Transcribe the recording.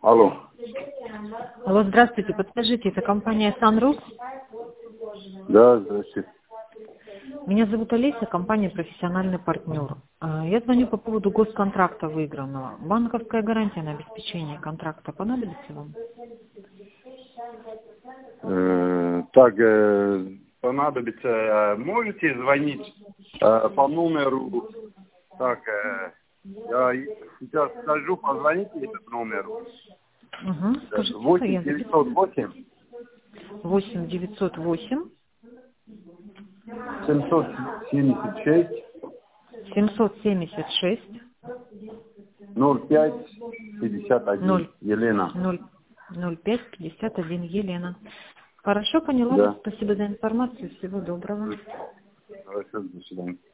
Алло. Алло, здравствуйте. Подскажите, это компания Sunroof? Да, здравствуйте. Меня зовут Олеся, компания «Профессиональный партнер». Я звоню по поводу госконтракта выигранного. Банковская гарантия на обеспечение контракта понадобится вам? Понадобится. Можете звонить по номеру? Так, я сейчас скажу, позвоните этот номер. Угу. Скажите, что я 8908 8908 776 776 0551. Елена. 0551. Елена. Хорошо, поняла вас. Да. Спасибо за информацию. Всего доброго. Хорошо, до свидания.